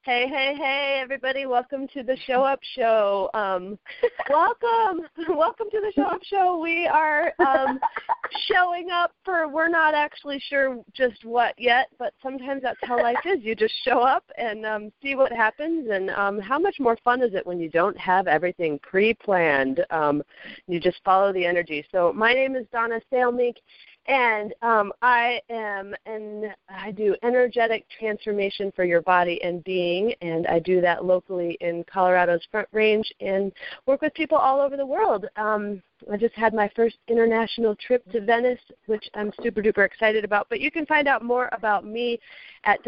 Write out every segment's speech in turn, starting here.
Hey, hey, hey, everybody. Welcome to the Show Up Show. Welcome to the Show Up Show. We are showing up for, we're not actually sure just what yet, but sometimes that's how life is. You just show up and see what happens, and how much more fun is it when you don't have everything pre-planned. You just follow the energy. So my name is Donna Salmeek. And I do energetic transformation for your body and being, and I do that locally in Colorado's Front Range and work with people all over the world. I just had my first international trip to Venice, which I'm super duper excited about. But you can find out more about me at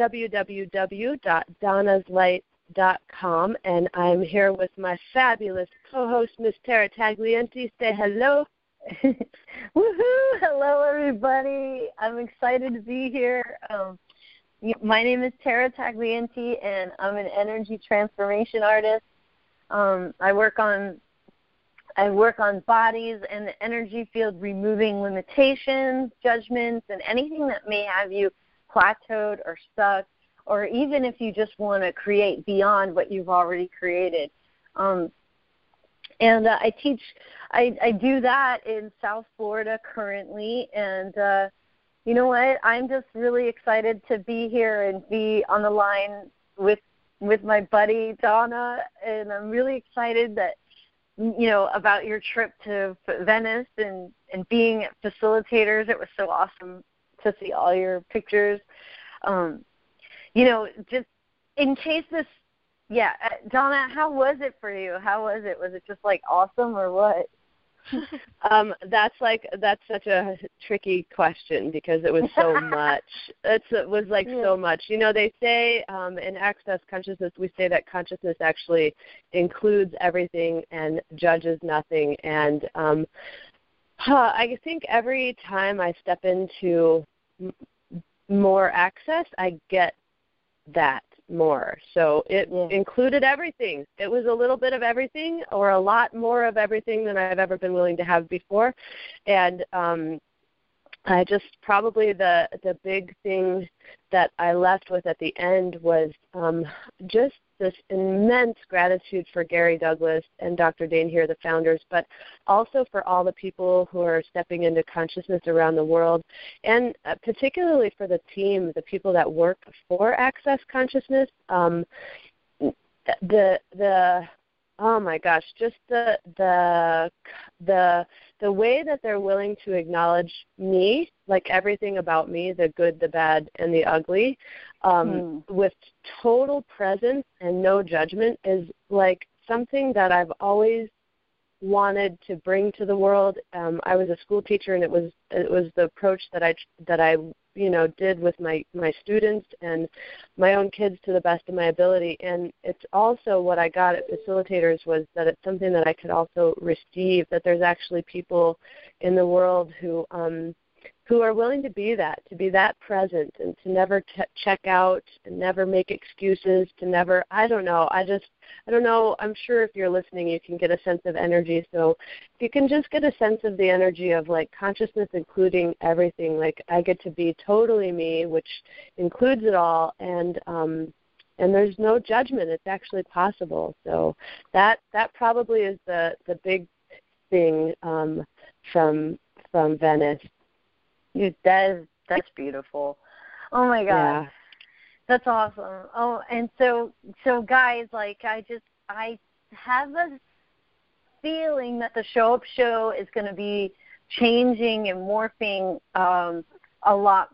www.donnaslight.com, and I'm here with my fabulous co-host, Miss Tara Tagliente. Say hello. Woohoo! Hello, everybody. I'm excited to be here. My name is Tara Tagliente, and I'm an energy transformation artist. I work on bodies and the energy field, removing limitations, judgments, and anything that may have you plateaued or stuck, or even if you just want to create beyond what you've already created. And I do that in South Florida currently, and you know what? I'm just really excited to be here and be on the line with my buddy Donna, and I'm really excited that, you know, about your trip to Venice and being facilitators. It was so awesome to see all your pictures. You know, just in case this. Yeah, Donna, how was it for you? How was it? Was it just like awesome or what? That's such a tricky question because it was so much. It was like so much. You know, they say in Access Consciousness, we say that consciousness actually includes everything and judges nothing. And I think every time I step into more access, I get that more. So it included everything. It was a little bit of everything, or a lot more of everything than I've ever been willing to have before. And I just probably the big thing that I left with at the end was just this immense gratitude for Gary Douglas and Dr. Dane here, the founders, but also for all the people who are stepping into consciousness around the world, and particularly for the team, the people that work for Access Consciousness. Oh my gosh, just the way that they're willing to acknowledge me, like everything about me, the good, the bad, and the ugly, with total presence and no judgment, is like something that I've always wanted to bring to the world. I was a school teacher, and it was the approach that I did with my students and my own kids to the best of my ability. And it's also what I got at Facilitators was that it's something that I could also receive, that there's actually people in the world who are willing to be that present, and to never check out, and never make excuses, to never, I don't know, I'm sure if you're listening you can get a sense of energy. So if you can just get a sense of the energy of like consciousness including everything, like I get to be totally me, which includes it all, and there's no judgment. It's actually possible. So that probably is the big thing from Venice. That's beautiful. Oh my God. Yeah. That's awesome. Oh, and so guys, like I have a feeling that the Show Up Show is going to be changing and morphing a lot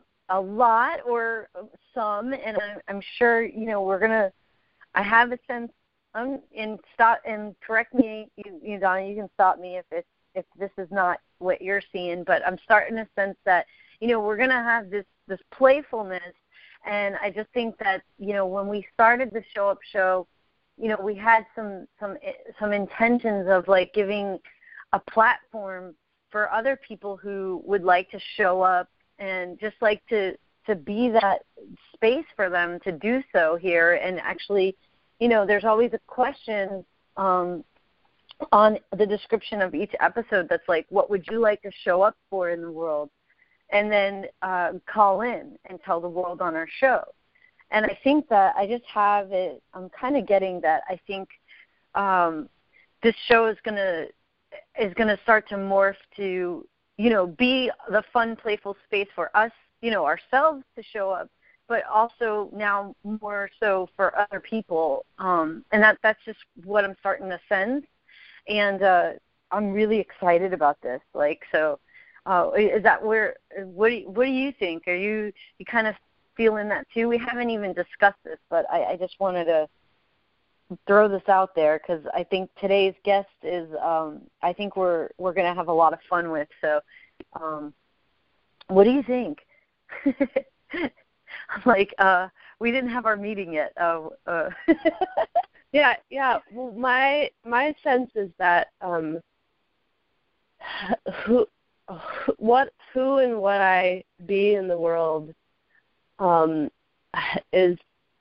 or some, and I'm sure, you know, I have a sense, and correct me, you Donna, you can stop me if this is not what you're seeing, but I'm starting to sense that, you know, we're going to have this playfulness. And I just think that, you know, when we started the Show Up Show, you know, we had some intentions of like giving a platform for other people who would like to show up and just like to be that space for them to do so here. And actually, you know, there's always a question on the description of each episode that's like, what would you like to show up for in the world? And then call in and tell the world on our show. And I think that I just have it, I'm kind of getting that. I think this show is gonna start to morph to, be the fun, playful space for us, ourselves to show up, but also now more so for other people. And that's just what I'm starting to sense. And I'm really excited about this. Is that what do you think? Are you kind of feeling that too? We haven't even discussed this, but I just wanted to throw this out there because I think today's guest is, I think we're going to have a lot of fun with. So what do you think? We didn't have our meeting yet. Yeah. Well, my sense is that who and what I be in the world is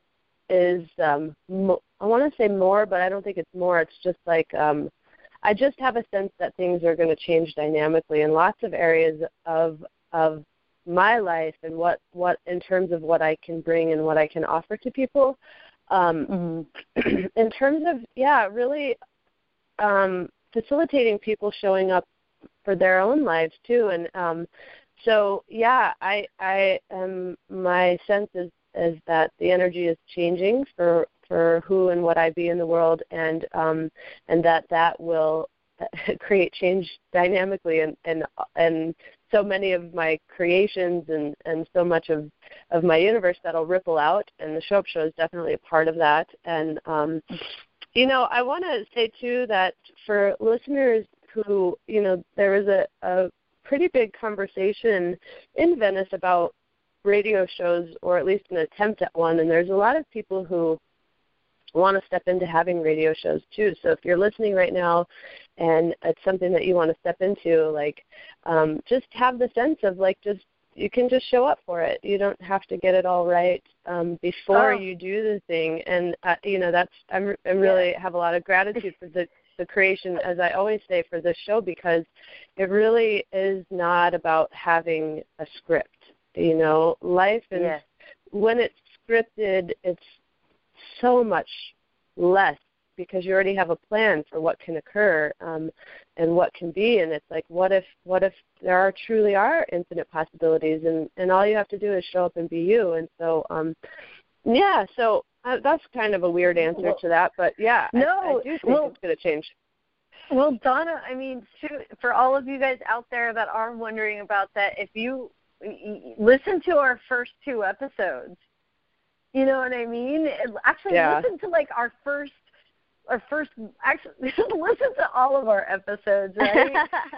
I want to say more, but I don't think it's more. It's just I just have a sense that things are going to change dynamically in lots of areas of my life, and what in terms of what I can bring and what I can offer to people. In terms of really facilitating people showing up for their own lives too, and I my sense is that the energy is changing for who and what I be in the world, and that will create change dynamically, and so many of my creations and so much of my universe that'll ripple out, and the Show Up Show is definitely a part of that. And I want to say too that for listeners who, there was a pretty big conversation in Venice about radio shows, or at least an attempt at one, and there's a lot of people who want to step into having radio shows too. So if you're listening right now and it's something that you want to step into, just have the sense of you can just show up for it. You don't have to get it all right before you do the thing. And that's I'm really have a lot of gratitude for the creation, as I always say, for this show, because it really is not about having a script. Life is, when it's scripted, it's so much less, because you already have a plan for what can occur and what can be. And it's what if there truly are infinite possibilities, and all you have to do is show up and be you. And so so that's kind of a weird answer to that, but I do think it's going to change. Well, Donna, for all of you guys out there that are wondering about that, if you listen to our first 2 episodes, you know what I mean? Actually, listen to our first. Actually, listen to all of our episodes, right?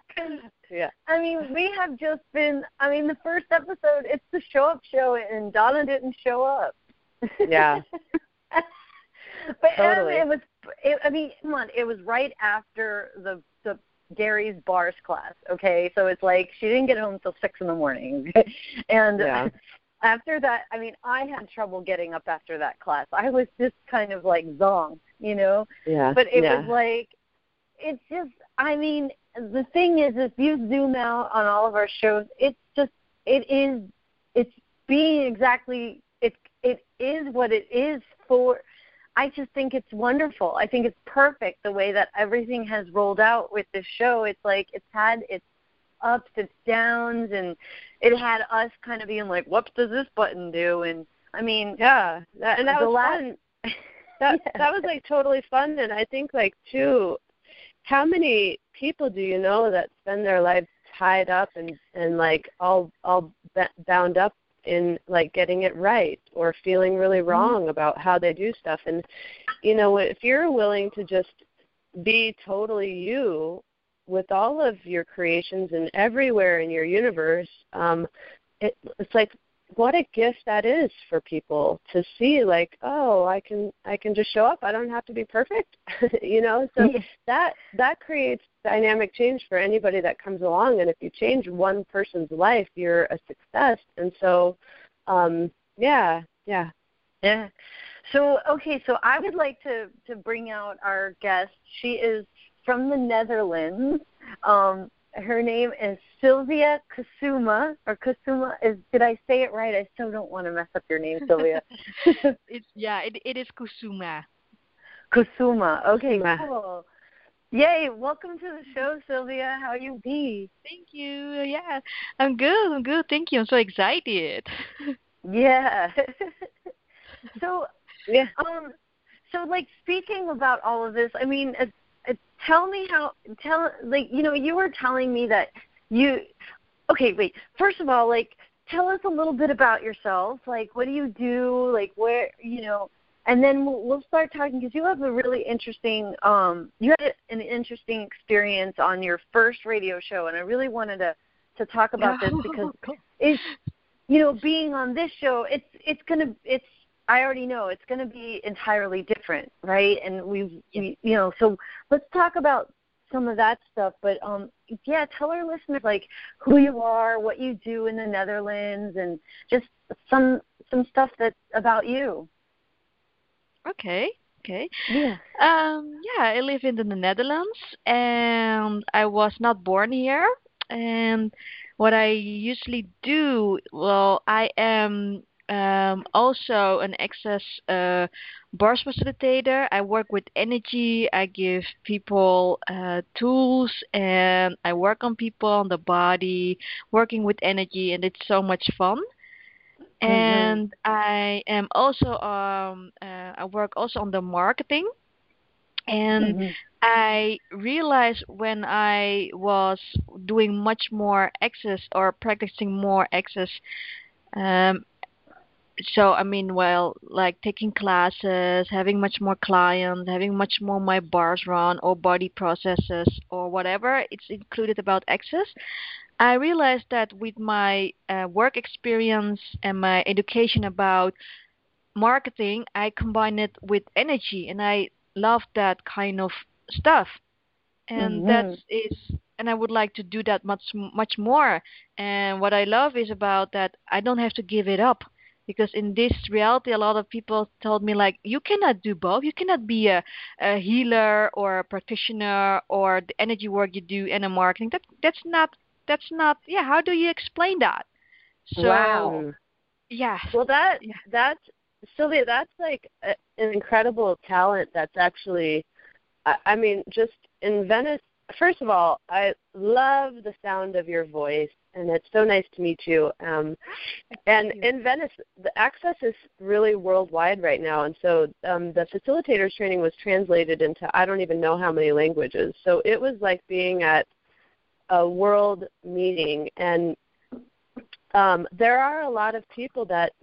We have just been. the first episode, it's the Show Up Show, and Donna didn't show up. Yeah. But totally. It was right after the Gary's bars class. Okay, so it's she didn't get home till 6 a.m. And after that, I had trouble getting up after that class. I was just kind of zong, Yeah. But it was it's just, the thing is, if you zoom out on all of our shows, it's being exactly, it is what it is for. I just think it's wonderful. I think it's perfect the way that everything has rolled out with this show. It's it's had its ups, its downs, and it had us kind of being what does this button do? And that was fun. That was totally fun. And I think too, how many people do you know that spend their lives tied up and all bound up in getting it right, or feeling really wrong about how they do stuff? And if you're willing to just be totally you with all of your creations and everywhere in your universe, it's what a gift that is for people to see, I can just show up. I don't have to be perfect. So that creates dynamic change for anybody that comes along. And if you change one person's life, you're a success. And so, Yeah. So, so I would like to bring out our guest. She is from the Netherlands. Her name is Sylvia Kusuma, or Kusuma. Did I say it right? I still don't want to mess up your name, Sylvia. It is Kusuma. Kusuma. Okay, cool. Yay! Welcome to the show, Sylvia. How you be? Thank you. Yeah, I'm good. Thank you. I'm so excited. Yeah. So, so like speaking about all of this, I mean, tell me you were telling me that okay, wait. First of all, like, tell us a little bit about yourself. Like, what do you do? Like, where, and then we'll start talking, because you have a really interesting, you had an interesting experience on your first radio show, and I really wanted to talk about this because it's, being on this show, I already know it's going to be entirely different, right? And so let's talk about some of that stuff. But tell our listeners like who you are, what you do in the Netherlands, and just some stuff that's about you. Okay. Yeah. I live in the Netherlands, and I was not born here. And what I usually do, well, I am also an access bars facilitator. I work with energy. I give people tools, and I work on people, on the body, working with energy, and it's so much fun. And I am also I work also on the marketing. And I realized when I was doing much more access or practicing more access, so I mean, well, like taking classes, having much more clients, having much more my bars run or body processes or whatever it's included about access, I realized that with my work experience and my education about marketing, I combine it with energy, and I love that kind of stuff. And and I would like to do that much more. And what I love is about that I don't have to give it up, because in this reality, a lot of people told me like, you cannot do both. You cannot be a healer or a practitioner or the energy work you do and a marketing. That's not. Yeah. How do you explain that? So, wow. Yeah. Well, that's Sylvia. That's like an incredible talent. That's actually, I mean, just in Venice. First of all, I love the sound of your voice, and it's so nice to meet you. And in Venice, the access is really worldwide right now, and so the facilitators training was translated into I don't even know how many languages. So it was like being at a world meeting, and there are a lot of people that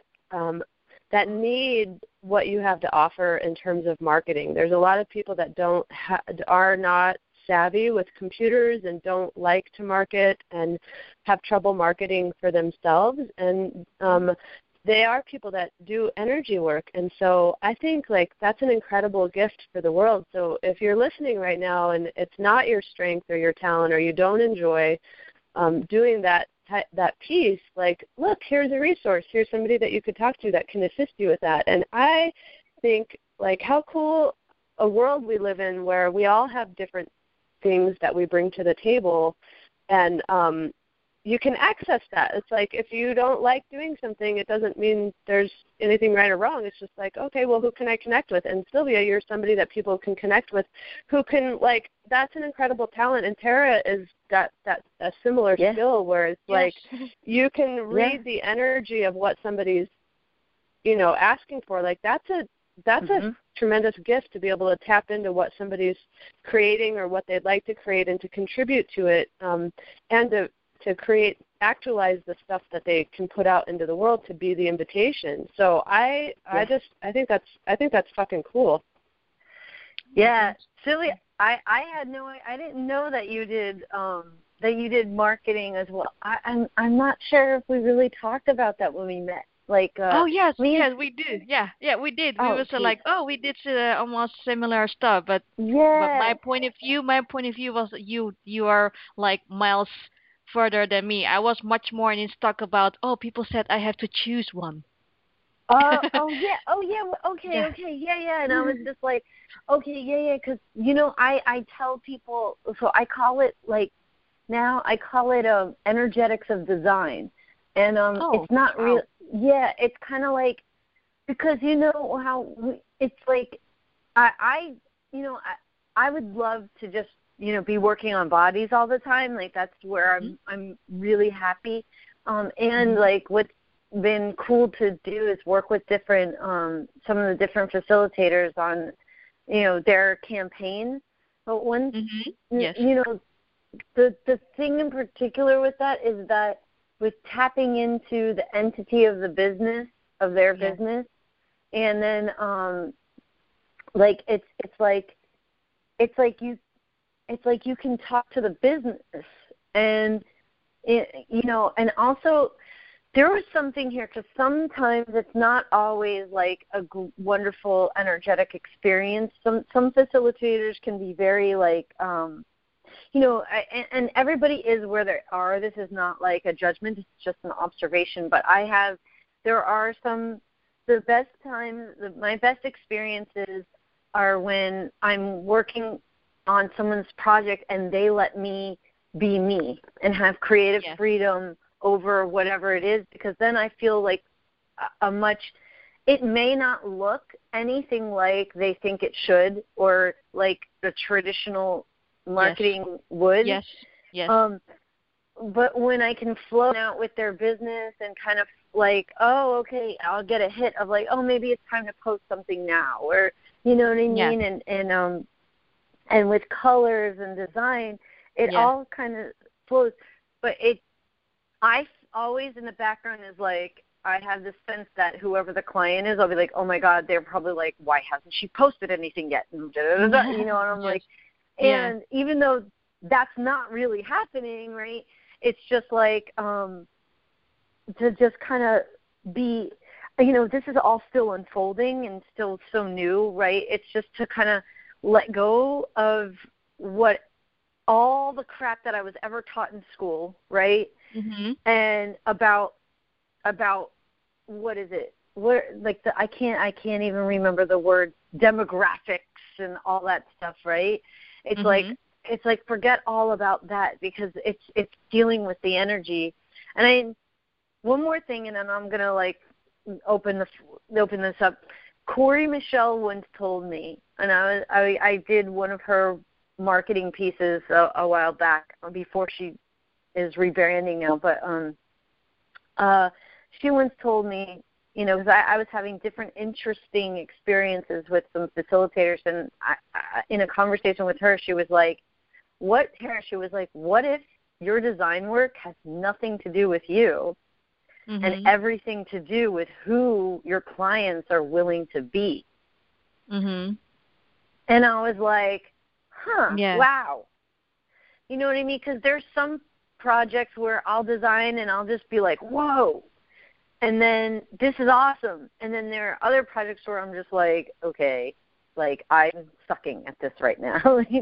need what you have to offer in terms of marketing. There's a lot of people that are not savvy with computers and don't like to market and have trouble marketing for themselves, and they are people that do energy work. And so I think like that's an incredible gift for the world. So if you're listening right now and it's not your strength or your talent, or you don't enjoy doing that piece, like, look, here's a resource. Here's somebody that you could talk to that can assist you with that. And I think like how cool a world we live in, where we all have different things that we bring to the table, and you can access that. It's like if you don't like doing something, it doesn't mean there's anything right or wrong. It's just like, okay, well, who can I connect with? And Sylvia, you're somebody that people can connect with, who can, like, that's an incredible talent. And Tara has got a similar skill where it's like you can read the energy of what somebody's, asking for. Like that's a tremendous gift to be able to tap into what somebody's creating or what they'd like to create, and to contribute to it, and to actualize the stuff that they can put out into the world, to be the invitation. So I think that's fucking cool. Yeah, Silly. I didn't know that you did marketing as well. I'm not sure if we really talked about that when we met. Like yes, we did. Yeah, we did. We were like, we did almost similar stuff, but my point of view was you are like miles further than me. I was much more in stock about, people said I have to choose one. Okay. And I was just like, okay, because I tell people, so I call it like now. I call it energetics of design, and it's not wow. real. Yeah, it's kind of like, because you know how it's like I you know I would love to just be working on bodies all the time. Like that's where I'm really happy. And like what's been cool to do is work with different some of the different facilitators on their campaigns. But one Yes. the thing in particular with that is that with tapping into the entity of the business of their business, and then like it's like you can talk to the business, and and also there was something here, because sometimes it's not always like a wonderful energetic experience. Some facilitators can be very like and everybody is where they are. This is not like a judgment, it's just an observation. But there are the best times, my best experiences are when I'm working on someone's project and they let me be me and have creative freedom over whatever it is, because then I feel like it may not look anything like they think it should, or like the traditional marketing would. Yes. But when I can flow out with their business and kind of like, oh, okay, I'll get a hit of like, oh, maybe it's time to post something now, or you know what I mean, and with colors and design, it all kind of flows. But I always in the background is like, I have this sense that whoever the client is, I'll be like, oh my God, they're probably like, why hasn't she posted anything yet? And and I'm like, and even though that's not really happening, right? It's just like to just kind of be, this is all still unfolding and still so new, right? It's just to kind of let go of what all the crap that I was ever taught in school, right? And about what is it? I can't even remember the word, demographics and all that stuff, right? It's like forget all about that, because it's dealing with the energy. And one more thing, and then I'm gonna like open this up. Corey Michelle once told me, and I did one of her marketing pieces a while back before she is rebranding now, but she once told me, because I was having different interesting experiences with some facilitators, and in a conversation with her, she was like, what if your design work has nothing to do with you and everything to do with who your clients are willing to be? And I was like, wow. You know what I mean? Because there's some projects where I'll design and I'll just be like, whoa, and then this is awesome. And then there are other projects where I'm just like, okay, like I'm sucking at this right now,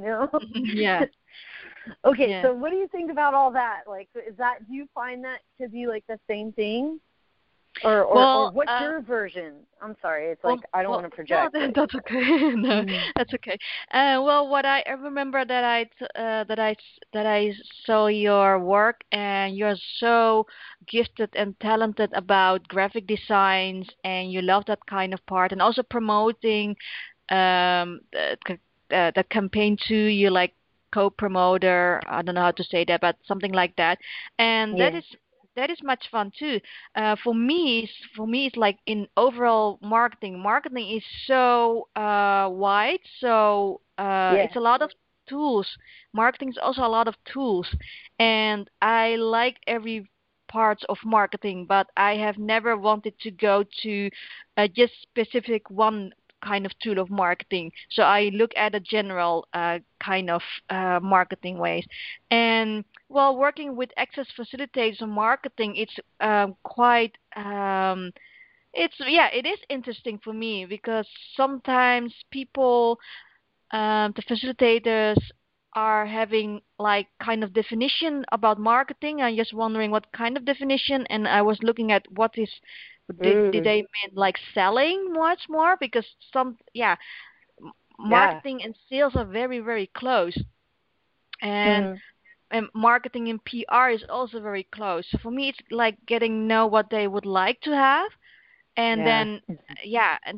Okay, so what do you think about all that? Like, do you find that to be like the same thing? Or what's your version? I'm sorry, it's like I don't want to project. No, that's okay. No, that's okay. Well, what I remember that I saw your work, and you're so gifted and talented about graphic designs, and you love that kind of part, and also promoting the campaign too. You like co-promoter. I don't know how to say that, but something like that, and that is much fun too. For me, it's like in overall marketing. Marketing is so wide, so it's a lot of tools. Marketing is also a lot of tools, and I like every parts of marketing, but I have never wanted to go to just specific one kind of tool of marketing. So I look at a general kind of marketing ways. And while working with access facilitators on marketing, it's quite it is interesting for me, because sometimes people, the facilitators, are having like kind of definition about marketing. I'm just wondering what kind of definition, and I was looking at what is did they mean like selling much more, because marketing and sales are very, very close. And and marketing and PR is also very close. So for me, it's like getting know what they would like to have, and then and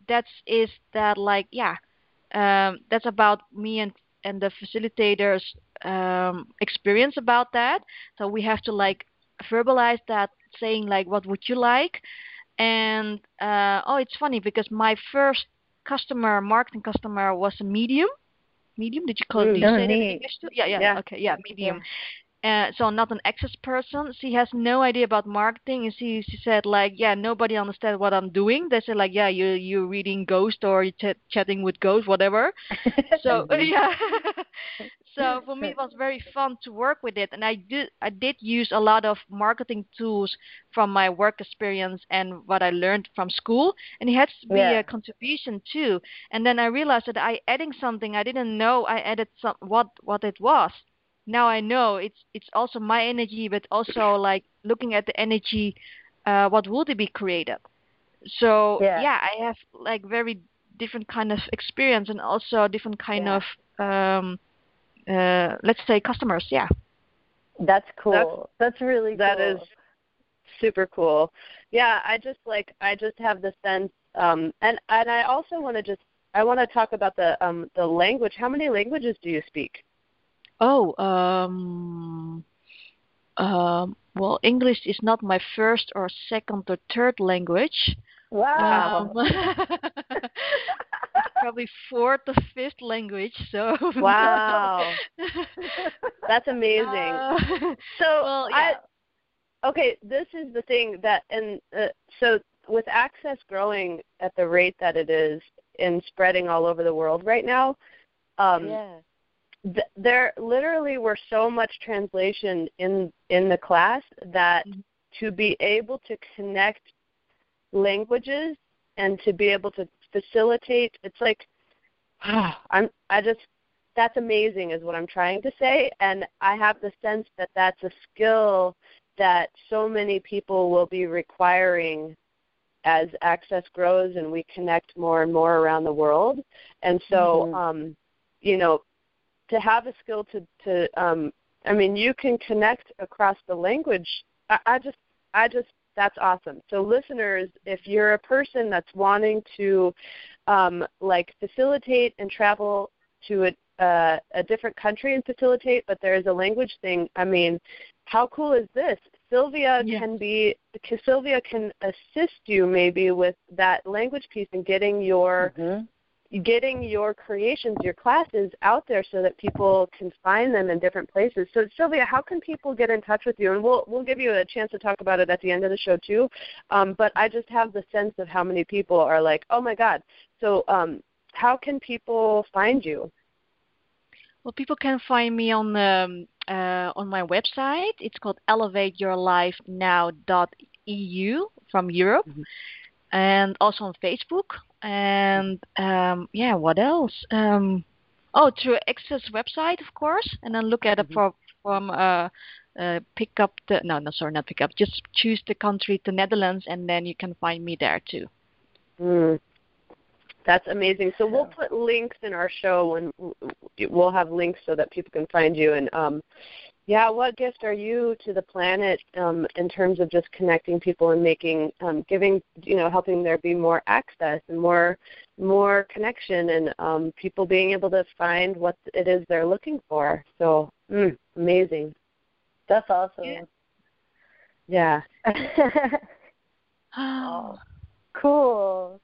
that's about me and the facilitators experience about that. So we have to like verbalize that, saying like, what would you like? And it's funny because my first marketing customer was a medium. Medium? Did you call it? Do you say that in English too? Yeah. Okay, yeah, medium. So not an access person. She has no idea about marketing, and she said like, nobody understands what I'm doing. They said like, you're reading Ghost or you're chatting with Ghost, whatever. So So for me, it was very fun to work with it, and I did use a lot of marketing tools from my work experience and what I learned from school, and it had to be a contribution too. And then I realized that I adding something I didn't know I added what it was. Now I know it's also my energy, but also like looking at the energy, what would it be created? So I have like very different kind of experience and also different kind of let's say customers. Yeah, that's cool. That's really cool. That is super cool. Yeah, I just have the sense, and I also want to talk about the language. How many languages do you speak? Oh, well, English is not my first or second or third language. Wow. It's probably fourth or fifth language. So. Wow. That's amazing. Okay, this is the thing so with Access growing at the rate that it is and spreading all over the world right now, there literally were so much translation in the class that to be able to connect languages and to be able to facilitate, it's like that's amazing is what I'm trying to say, and I have the sense that that's a skill that so many people will be requiring as Access grows and we connect more and more around the world. And so to have a skill to you can connect across the language. I just that's awesome. So listeners, if you're a person that's wanting to facilitate and travel to a different country and facilitate, but there is a language thing, how cool is this? Sylvia can assist you maybe with that language piece and getting your creations, your classes out there so that people can find them in different places. So Sylvia, how can people get in touch with you? And we'll give you a chance to talk about it at the end of the show too. But I just have the sense of how many people are like, oh my God. So how can people find you? Well, people can find me on my website. It's called elevateyourlifenow.eu from Europe, and also on Facebook. And what else? Through Access website, of course, and then look at it pick up not pick up. Just choose the country, the Netherlands, and then you can find me there too. That's amazing. So we'll put links in our show, and we'll have links so that people can find you. And what gift are you to the planet in terms of just connecting people and making, helping there be more access and more connection and people being able to find what it is they're looking for. So amazing. That's awesome. Yeah. Oh, cool.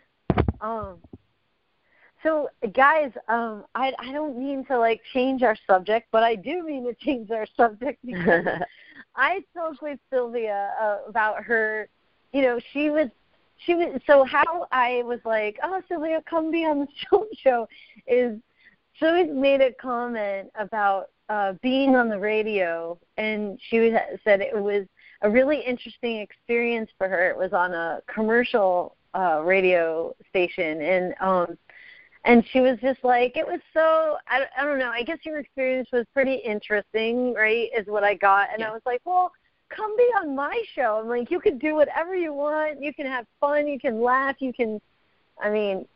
So guys, I don't mean to change our subject, but I do mean to change our subject because I spoke with Sylvia about her. She was. So how I was like, oh, Sylvia, come be on the show is Sylvia made a comment about being on the radio, and she said it was a really interesting experience for her. It was on a commercial radio station, and she was just like, it was so, I don't know, I guess your experience was pretty interesting, right, is what I got. And I was like, well, come be on my show. I'm like, you can do whatever you want. You can have fun. You can laugh. You can,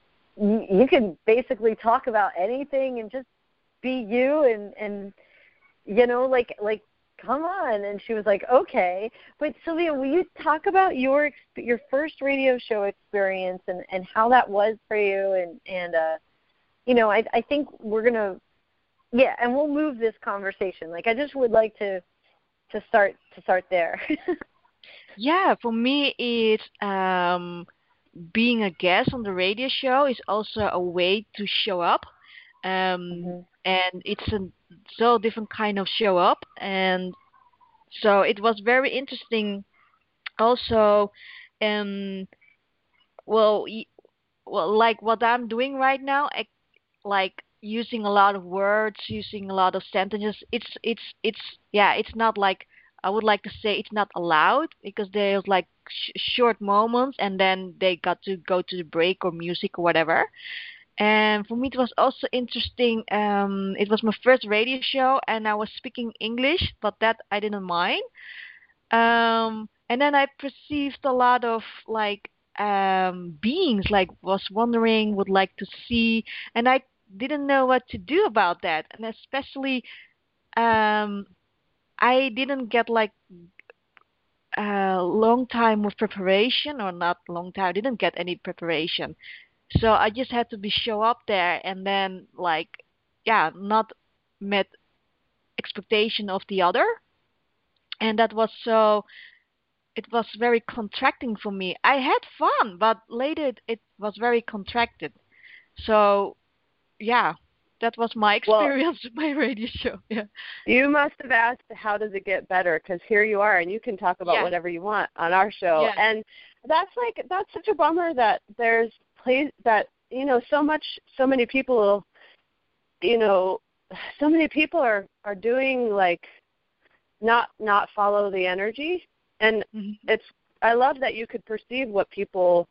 you can basically talk about anything and just be you. And like come on. And she was like, okay. But Sylvia, will you talk about your first radio show experience and how that was for you? And I think we're going to, and we'll move this conversation. Like, I just would like to start there. Yeah, for me, it's being a guest on the radio show is also a way to show up. And it's a so different kind of show up. And so it was very interesting also. Um, well, like what I'm doing right now, like using a lot of words, using a lot of sentences. It's not like, I would like to say it's not allowed, because there's like short moments and then they got to go to the break or music or whatever. And for me, it was also interesting. It was my first radio show, and I was speaking English, but that I didn't mind. And then I perceived a lot of like beings, like was wondering, would like to see, and I didn't know what to do about that. And especially, um, I didn't get like a long time of preparation, or not long time. I didn't get any preparation, so I just had to be show up there, and then like, not met expectation of the other, and that was so. It was very contracting for me. I had fun, but later it was very contracted. So yeah, that was my experience with my radio show. Yeah. You must have asked, how does it get better? Because here you are, and you can talk about whatever you want on our show. Yeah. And that's such a bummer that there's that, so many people, so many people are doing like not follow the energy. And I love that you could perceive what people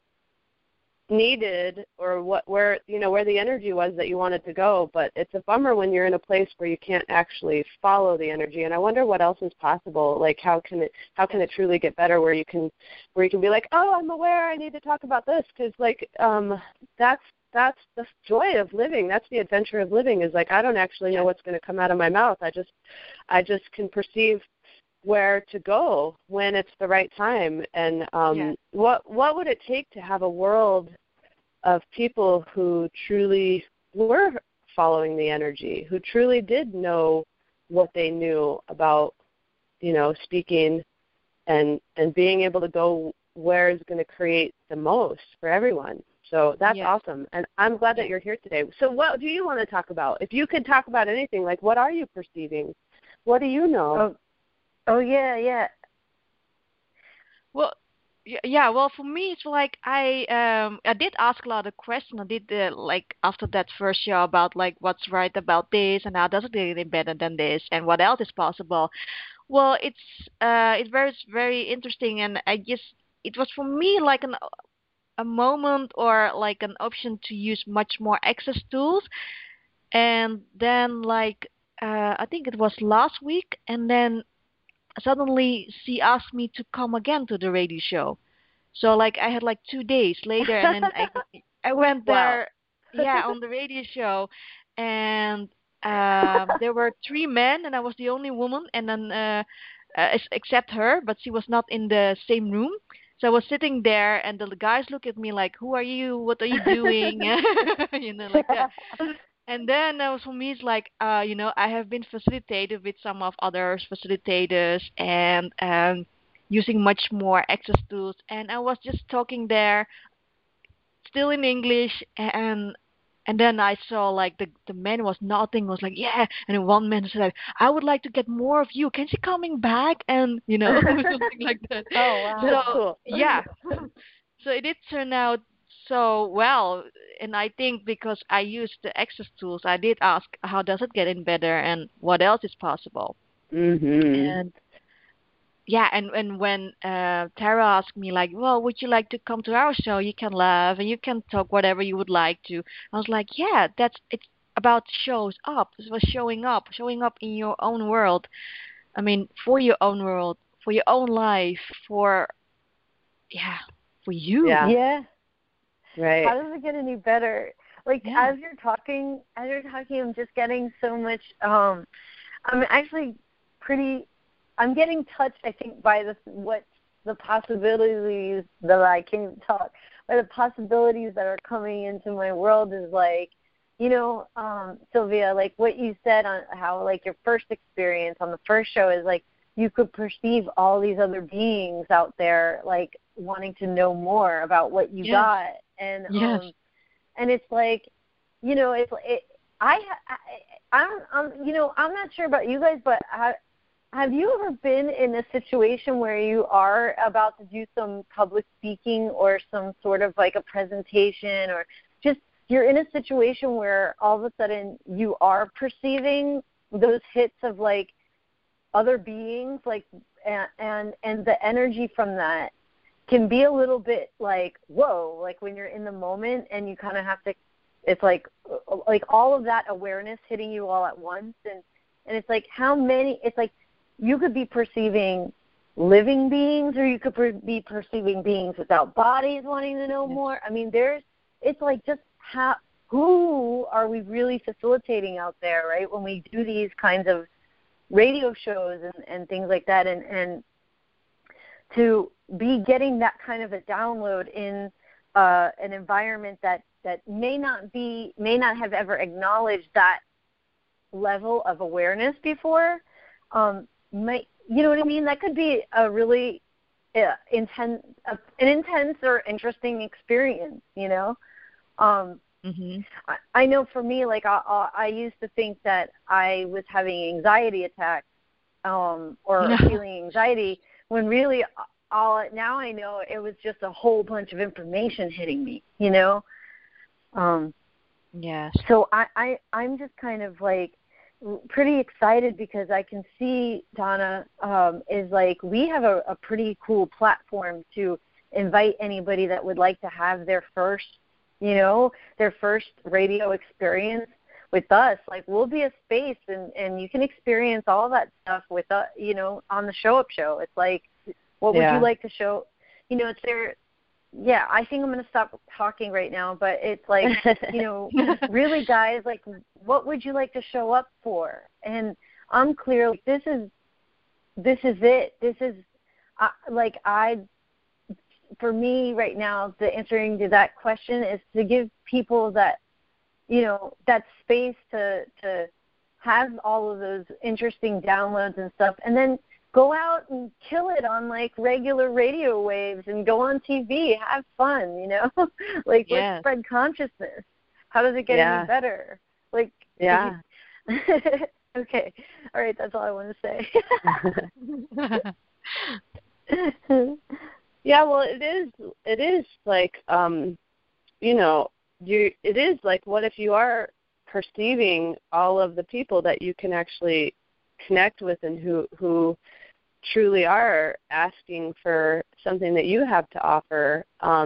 needed, or where the energy was that you wanted to go. But it's a bummer when you're in a place where you can't actually follow the energy. And I wonder what else is possible. Like, how can it truly get better, where you can be like, oh, I'm aware, I need to talk about this, because like that's the joy of living. That's the adventure of living. Is like, I don't actually know what's going to come out of my mouth. I just can perceive where to go when it's the right time. And what would it take to have a world of people who truly were following the energy, who truly did know what they knew about, speaking and being able to go where is going to create the most for everyone? So that's awesome. And I'm glad that you're here today. So what do you want to talk about? If you could talk about anything, like, what are you perceiving? What do you know? Oh yeah. Well, yeah. Well, for me, it's like I did ask a lot of questions. I did like after that first show about like what's right about this and how does it get any better than this and what else is possible. Well, it's very very interesting, and it was for me like a moment or like an option to use much more access tools. And then like I think it was last week, and then suddenly she asked me to come again to the radio show. So like I had like 2 days later, and then I went there, on the radio show, and there were 3 men, and I was the only woman, and then except her, but she was not in the same room. So I was sitting there, and the guys look at me like, "Who are you? What are you doing?" Like that. And then for me, it's like, I have been facilitated with some of others facilitators, and using much more access tools. And I was just talking there, still in English, and then I saw like the man was nodding, was like, yeah. And then one man said, I would like to get more of you. Can she coming back? And something like that. Oh wow, so cool. Yeah. So it did turn out so well, and I think because I used the access tools, I did ask how does it get in better and what else is possible. And and when Tara asked me like, well, would you like to come to our show? You can laugh and you can talk whatever you would like to. I was like, yeah, it's about shows up. It was showing up in your own world. I mean, for your own world, for your own life, for you. Yeah. Right. How does it get any better? Like as you're talking, I'm just getting so much. I'm actually I'm getting touched, I think, by the possibilities that I can't talk, by the possibilities that are coming into my world is like, Sylvia, like what you said on how like your first experience on the first show is like you could perceive all these other beings out there like wanting to know more about what you got, and and it's like, I'm not sure about you guys, but have you ever been in a situation where you are about to do some public speaking or some sort of like a presentation, or just you're in a situation where all of a sudden you are perceiving those hits of like other beings, like and the energy from that can be a little bit like, whoa, like when you're in the moment and you kind of have to, it's like all of that awareness hitting you all at once, and it's like it's like you could be perceiving living beings, or you could be perceiving beings without bodies wanting to know more. I mean, it's like just who are we really facilitating out there, right, when we do these kinds of radio shows and things like that, and to be getting that kind of a download in an environment that may not have ever acknowledged that level of awareness before, you know what I mean? That could be a really intense or interesting experience, I know for me, like I used to think that I was having anxiety attacks or feeling anxiety, when really now I know it was just a whole bunch of information hitting me, Yes. So I'm just kind of like pretty excited because I can see, Donna, is like we have a pretty cool platform to invite anybody that would like to have their first radio experience with us. Like we'll be a space and you can experience all that stuff with us, on the Show Up Show. It's like, what would you like to show? It's there. Yeah, I think I'm going to stop talking right now, but it's like, really, guys, like, what would you like to show up for? And I'm clear, like, this is it. This is, for me right now, the answering to that question is to give people that, that space to have all of those interesting downloads and stuff, and then go out and kill it on like regular radio waves and go on TV, have fun, like let's spread consciousness. How does it get any better? Like, okay. All right. That's all I want to say. Yeah. Well, it is like, it is like, what if you are perceiving all of the people that you can actually connect with and who truly are asking for something that you have to offer,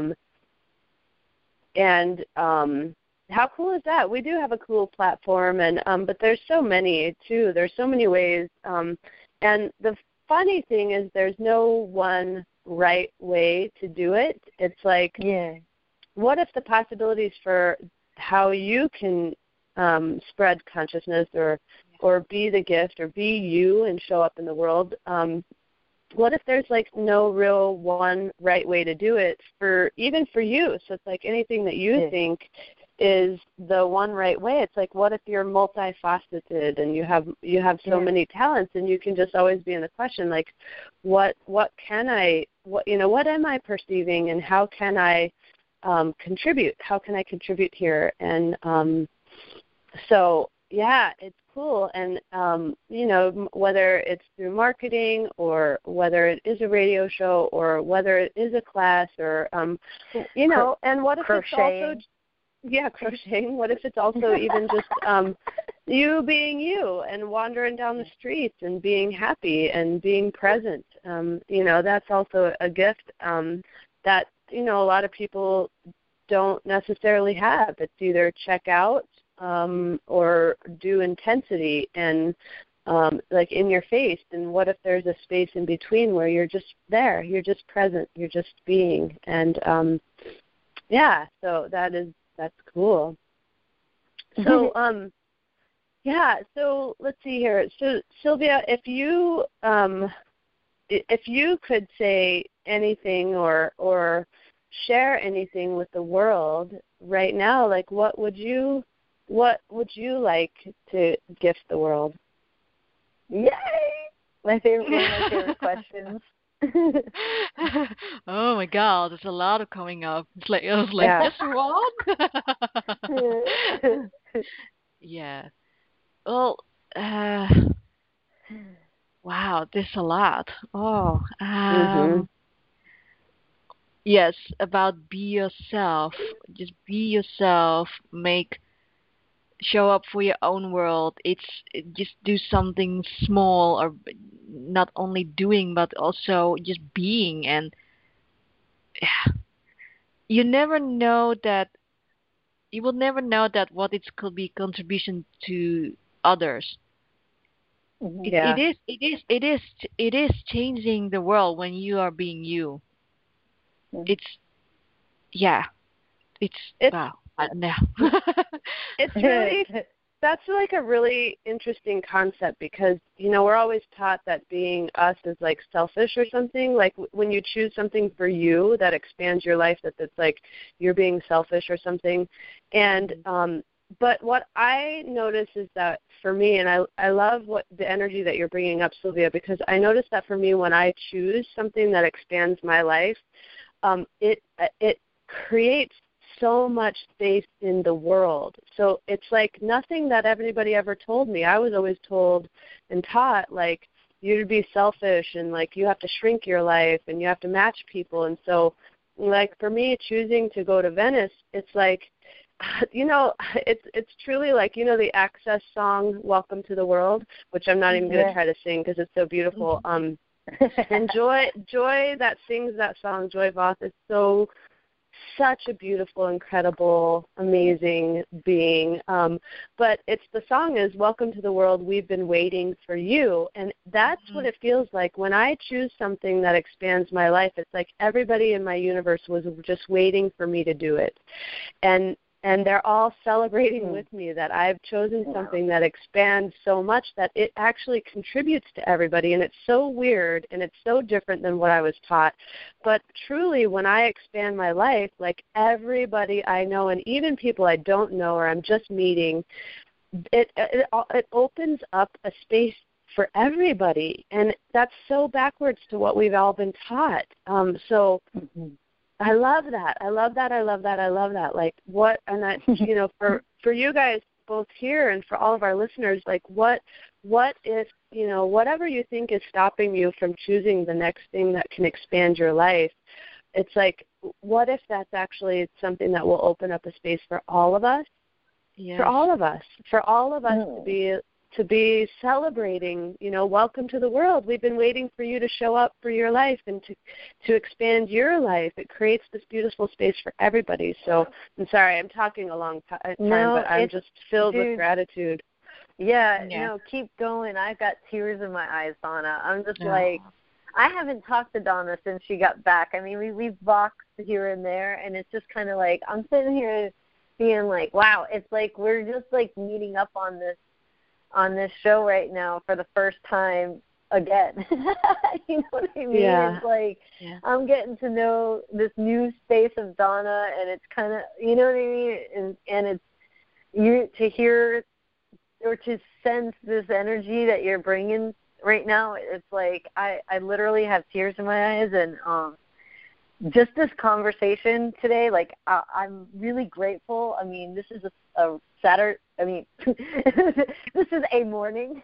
and how cool is that? We do have a cool platform, and but there's so many too. There's so many ways, and the funny thing is there's no one right way to do it. It's like, what if the possibilities for how you can spread consciousness or be the gift or be you and show up in the world, what if there's like no real one right way to do it even for you? So it's like anything that you think is the one right way. It's like, what if you're multifaceted and you have so many talents, and you can just always be in the question, like, what am I perceiving, and how can I contribute? How can I contribute here? And so it's cool. And whether it's through marketing or whether it is a radio show or whether it is a class or and what if crocheting. It's also crocheting. What if it's also even just you being you and wandering down the streets and being happy and being present? That's also a gift that a lot of people don't necessarily have. It's either check out or do intensity and like in your face. And what if there's a space in between where you're just there, you're just present, you're just being? And so that's cool. So Yeah, so let's see here. So Sylvia, if you could say anything or share anything with the world right now, like what would you like to gift the world? Yay! One of my favorite questions. Oh my God, there's a lot of coming up. I was like, Yeah. just one. Yeah. Well, wow, there's a lot. Oh, yes, about be yourself. Just be yourself. Show up for your own world. Just do something small, or not only doing but also just being. And you never know that you will never know that what it could be contribution to others. Yeah. It is changing the world when you are being you. It's wow. I don't know. It's really, that's like a really interesting concept because, we're always taught that being us is like selfish or something. Like when you choose something for you that expands your life, that's like you're being selfish or something. And, but what I notice is that for me, and I love the energy that you're bringing up, Sylvia, because I notice that for me when I choose something that expands my life, it creates so much space in the world. So it's like nothing that everybody ever told me. I was always told and taught like you to be selfish and like you have to shrink your life and you have to match people. And so like for me choosing to go to Venice, it's like it's truly like, the Access song, Welcome to the World, which I'm not even going to try to sing because it's so beautiful. And Joy that sings that song, Joy Voth, is such a beautiful, incredible, amazing being. But the song is Welcome to the World, We've Been Waiting for You. And that's what it feels like. When I choose something that expands my life, it's like everybody in my universe was just waiting for me to do it. And they're all celebrating with me that I've chosen something that expands so much that it actually contributes to everybody. And it's so weird and it's so different than what I was taught. But truly, when I expand my life, like everybody I know and even people I don't know or I'm just meeting, it opens up a space for everybody. And that's so backwards to what we've all been taught. I love that. I love that. I love that. I love that. Like what, and that, for you guys both here and for all of our listeners, like what if, whatever you think is stopping you from choosing the next thing that can expand your life, it's like, what if that's actually something that will open up a space for all of us? Yes. For all of us to be celebrating, welcome to the world. We've been waiting for you to show up for your life and to expand your life. It creates this beautiful space for everybody. So I'm sorry, I'm talking a long time, but I'm just filled with gratitude. Yeah, no, keep going. I've got tears in my eyes, Donna. I'm just like, I haven't talked to Donna since she got back. I mean, we've boxed here and there, and it's just kind of like, I'm sitting here being like, wow, it's like we're just like meeting up on this show right now for the first time again. You know what I mean? Yeah. It's like I'm getting to know this new space of Donna, and it's kind of, you know what I mean? And it's you to hear or to sense this energy that you're bringing right now. It's like I literally have tears in my eyes, and just this conversation today, like I'm really grateful. I mean, this is a Saturday. I mean, this is a morning.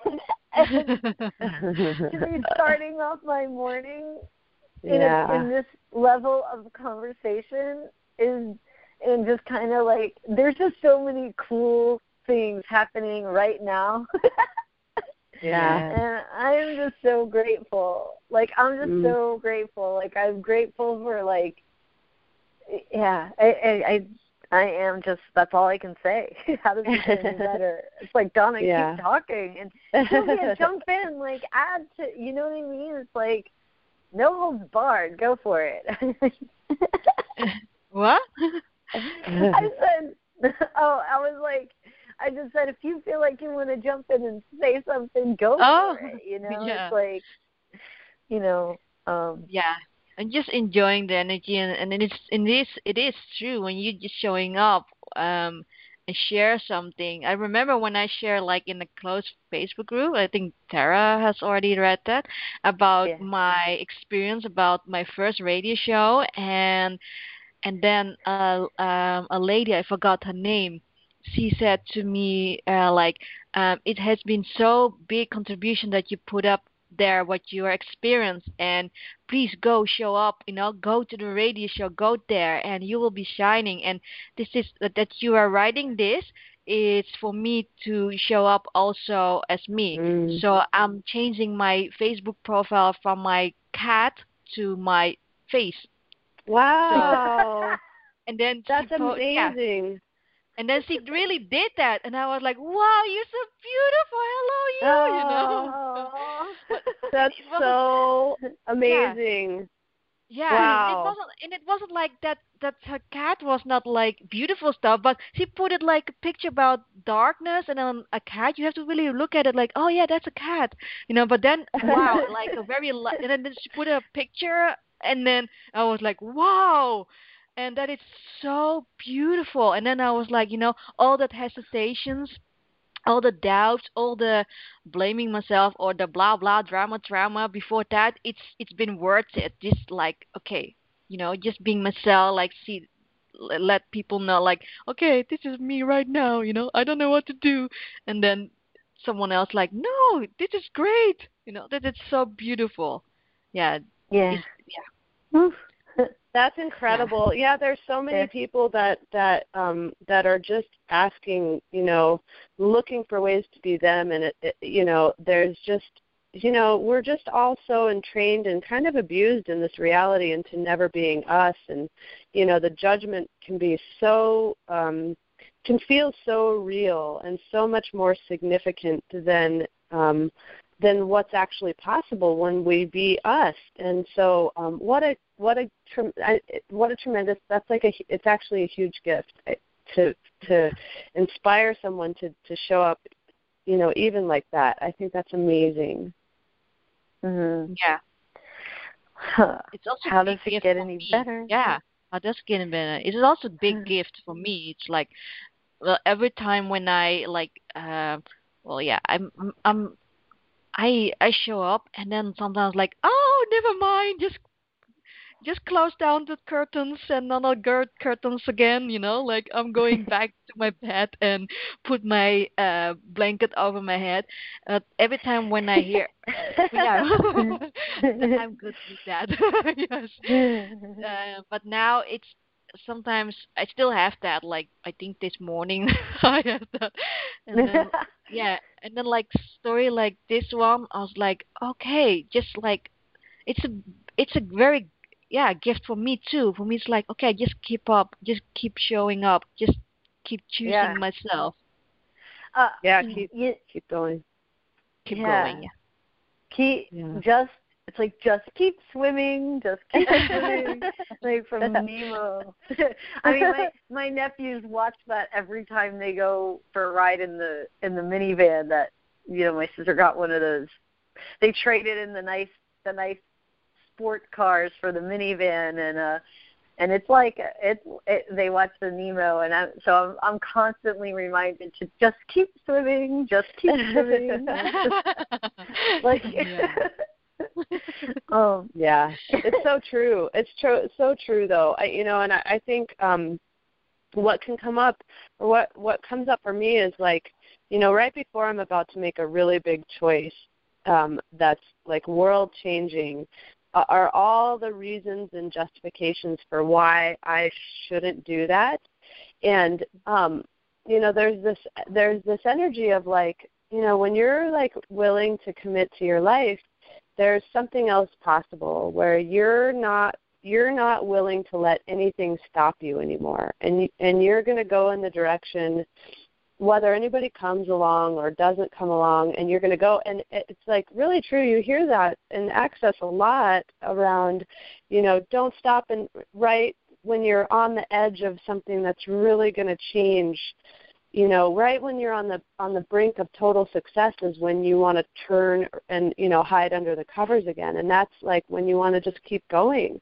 To be starting off my morning in this level of conversation and just kind of like, there's just so many cool things happening right now. And I'm just so grateful. Like, I'm just so grateful. Like, I'm grateful for, like, I am just, that's all I can say. How does it get any better? It's like, Donna, keep talking. And Sylvia, jump in, like, add to, you know what I mean? It's like, no holds barred. Go for it. What? I said, I was like, I just said if you feel like you want to jump in and say something, go for it. It's like, yeah, and just enjoying the energy, and it is true when you just showing up and share something. I remember when I share like in a close Facebook group, I think Tara has already read that, about my experience about my first radio show, and then a lady, I forgot her name, she said to me it has been so big contribution that you put up there what your experience, and please go show up, go to the radio show, go there and you will be shining, and this is that you are writing this, it's for me to show up also as me. So I'm changing my Facebook profile from my cat to my face. Wow. So, and then that's amazing. Yeah. And then she really did that, and I was like, "Wow, you're so beautiful! Hello, you." That's so amazing. Yeah, wow. and it wasn't like that. That her cat was not like beautiful stuff, but she put it like a picture about darkness, and then a cat. You have to really look at it like, oh yeah, that's a cat, But then, wow, like a very, and then she put a picture, and then I was like, wow. And that is so beautiful. And then I was like, all that hesitations, all the doubts, all the blaming myself or the blah blah drama before that, it's been worth it. Just like, okay, just being myself, like let people know, like, okay, this is me right now, I don't know what to do. And then someone else like, no, this is great, that it's so beautiful. Yeah. Yeah. That's incredible. Yeah, there's so many people that are just asking, looking for ways to be them, and there's just, we're just all so entrained and kind of abused in this reality into never being us, and the judgment can be so can feel so real and so much more significant than what's actually possible when we be us. And so what a tremendous, it's actually a huge gift to inspire someone to show up, even like that. I think that's amazing. Mm-hmm. Yeah. It's also how does it get any better? Yeah. How does it get any better? It's also a big gift for me. It's like, well, every time when I I show up, and then sometimes like, oh, never mind, just close down the curtains and then I'll gird curtains again, like I'm going back to my bed and put my blanket over my head. Every time when I hear, I'm good with that. Yes. But now it's sometimes I still have that. Like I think this morning I had that, and then and then like story like this one, I was like, okay, just like it's a very gift for me too. For me, it's like, okay, just keep up, just keep showing up, just keep choosing myself. Keep going. Keep going. It's like just keep swimming, just keep swimming, like from Nemo. I mean, my nephews watch that every time they go for a ride in the minivan. That my sister got one of those. They traded in the nice sport cars for the minivan, and it's like they watch the Nemo, and so I'm constantly reminded to just keep swimming, just keep swimming. Like. It's so true. It's so true though. I think what can come up, or what comes up for me is like, right before I'm about to make a really big choice that's like world changing, are all the reasons and justifications for why I shouldn't do that. And there's this energy of like, when you're like willing to commit to your life, there's something else possible where you're not willing to let anything stop you anymore, and you're going to go in the direction whether anybody comes along or doesn't come along, and you're going to go. And it's like really true. You hear that in Access a lot around, don't stop and right when you're on the edge of something that's really going to change right when you're on the brink of total success is when you want to turn and, hide under the covers again. And that's like when you want to just keep going.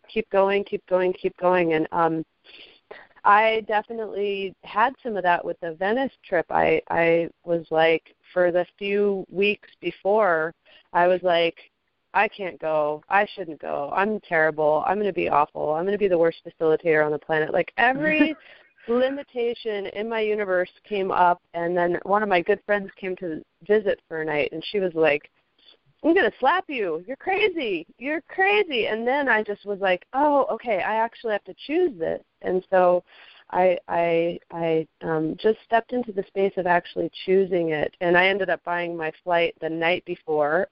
And I definitely had some of that with the Venice trip. I was like, for the few weeks before, I was like, I can't go. I shouldn't go. I'm terrible. I'm going to be awful. I'm going to be the worst facilitator on the planet. Like every limitation in my universe came up, and then one of my good friends came to visit for a night, and she was like, I'm going to slap you. You're crazy. And then I just was like, oh, okay, I actually have to choose this. And so I just stepped into the space of actually choosing it, and I ended up buying my flight the night before.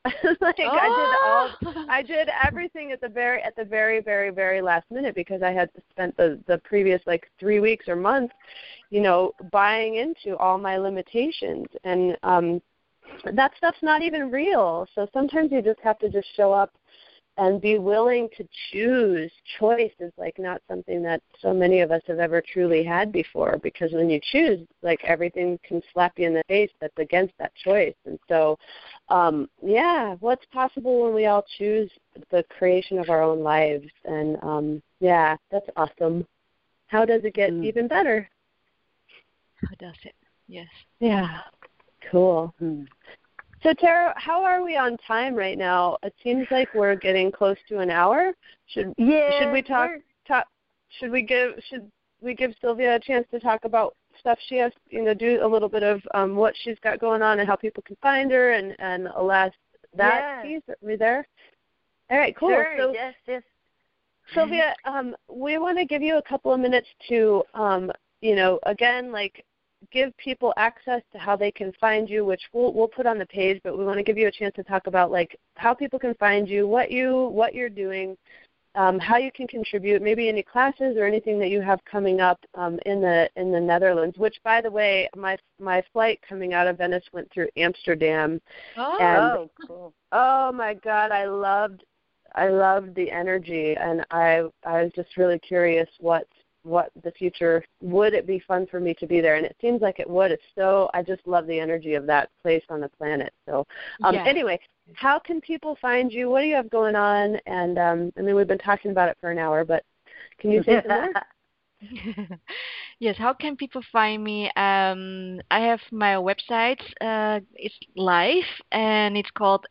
I did everything at the very, very, very last minute because I had spent the previous 3 weeks or months, buying into all my limitations, and that stuff's not even real. So sometimes you just have to just show up and be willing to choose. Choice is not something that so many of us have ever truly had before, because when you choose, everything can slap you in the face that's against that choice. And so, what's possible when we all choose the creation of our own lives? And that's awesome. How does it get even better? How does it? Yes. Yeah. Cool. So Tara, how are we on time right now? It seems like we're getting close to an hour. Should we talk? Should we give Sylvia a chance to talk about stuff she has? Do a little bit of what she's got going on and how people can find her, and alas, that piece. Are we there? All right. Cool. Sure. So, yes. Sylvia, we want to give you a couple of minutes to, again, give people access to how they can find you, which we'll put on the page, but we want to give you a chance to talk about how people can find you, what you're doing, how you can contribute, maybe any classes or anything that you have coming up in the Netherlands. Which, by the way, my flight coming out of Venice went through Amsterdam. Oh, cool! Oh my God, I loved the energy, and I was just really curious what the future, would it be fun for me to be there? And it seems like it would. I just love the energy of that place on the planet. So anyway, how can people find you? What do you have going on? And we've been talking about it for an hour, but can you say some more? Yes, how can people find me? I have my website. It's live, and it's called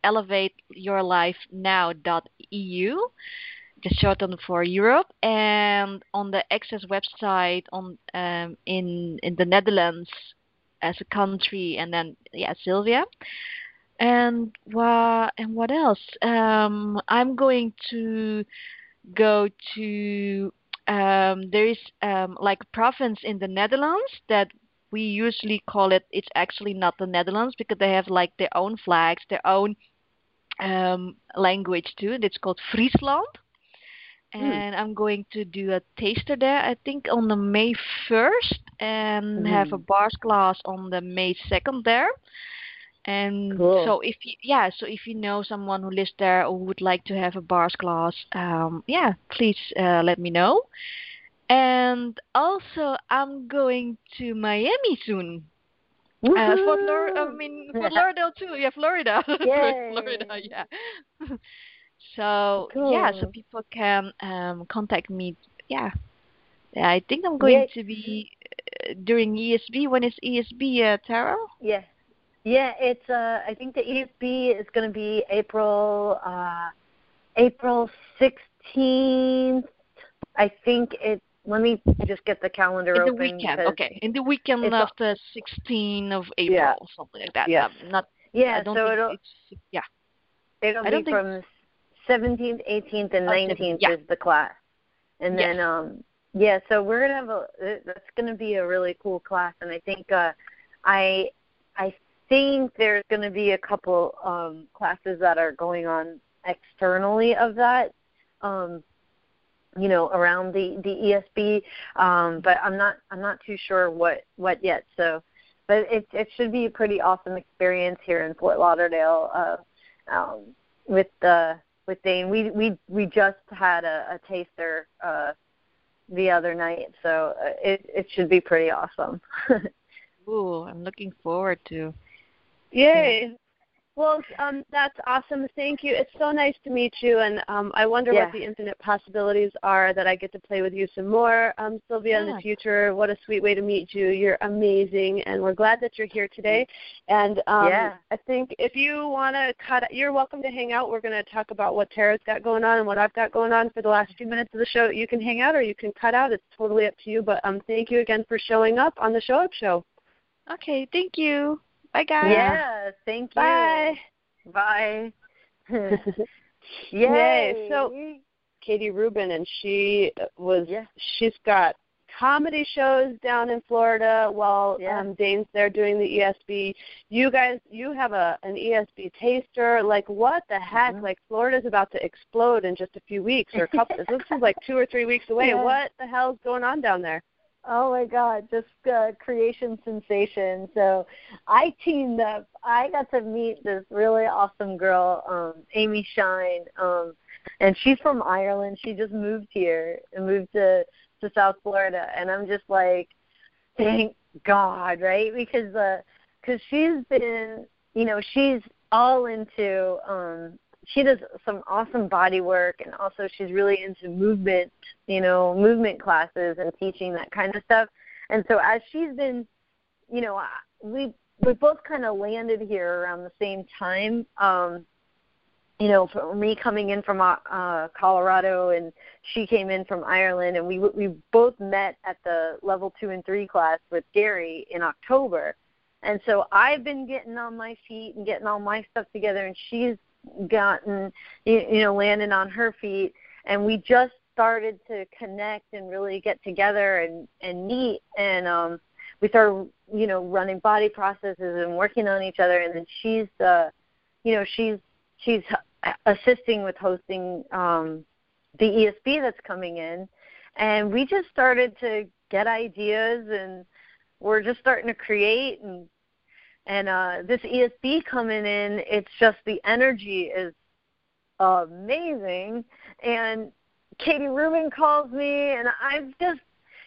elevateyourlifenow.eu. Just shortened for Europe, and on the Access website in the Netherlands as a country, and then Sylvia. And what else? I'm going to go to there is a province in the Netherlands that we usually call it. It's actually not the Netherlands because they have their own flags, their own language too. It's called Friesland. And I'm going to do a taster there, I think, on the May 1st, and have a bars class on the May 2nd there. And cool. So if you know someone who lives there or would like to have a bars class, please let me know. And also, I'm going to Miami soon. Fort Lauderdale too. Yeah, Florida. Florida, yeah. So cool. So people can contact me. Yeah, I think I'm going to be during ESB. When is ESB, Tara? Yeah, it's I think the ESB is going to be April 16th. I think it. Let me just get the calendar open. In the weekend, okay. In the weekend of the 16th of April, something like that. Yeah. It'll be from 17th, 18th, and 19th is the class. And then, so we're going to have that's going to be a really cool class. And I think, I think there's going to be a couple classes that are going on externally of that, around the ESB. But I'm not too sure what yet. So, but it should be a pretty awesome experience here in Fort Lauderdale, with Dane. We just had a taster the other night, so it should be pretty awesome. Ooh, I'm looking forward to. Yay. Well, that's awesome. Thank you. It's so nice to meet you, and I wonder what the infinite possibilities are that I get to play with you some more, Sylvia, in the future. What a sweet way to meet you. You're amazing, and we're glad that you're here today. And I think if you want to you're welcome to hang out. We're going to talk about what Tara's got going on and what I've got going on for the last few minutes of the show. You can hang out or you can cut out. It's totally up to you. But thank you again for showing up on the Show Up Show. Okay, thank you. Bye, guys. Yeah, thank you. Bye. Bye. Yay. So, Katie Rubin, and she's got comedy shows down in Florida while Dane's there doing the ESB. You guys, you have an ESB taster. Like, what the heck? Like, Florida's about to explode in just a few weeks or a couple. This is like 2 or 3 weeks away. What the hell's going on down there? Oh, my God, just creation sensation. So I teamed up. I got to meet this really awesome girl, Amy Shine, and she's from Ireland. She just moved here and moved to South Florida, and I'm just like, thank God, right? Because she's been, she's all into she does some awesome body work, and also she's really into movement, movement classes and teaching that kind of stuff. And so as she's been, we both kind of landed here around the same time. For me coming in from Colorado, and she came in from Ireland, and we both met at the level 2 and 3 class with Gary in October. And so I've been getting on my feet and getting all my stuff together, and she's gotten, landing on her feet, and we just started to connect and really get together and meet, and we started, running body processes and working on each other, and then she's assisting with hosting the ESB that's coming in, and we just started to get ideas, and we're just starting to create, and this ESB coming in, it's just the energy is amazing. And Katie Rubin calls me, and I'm just,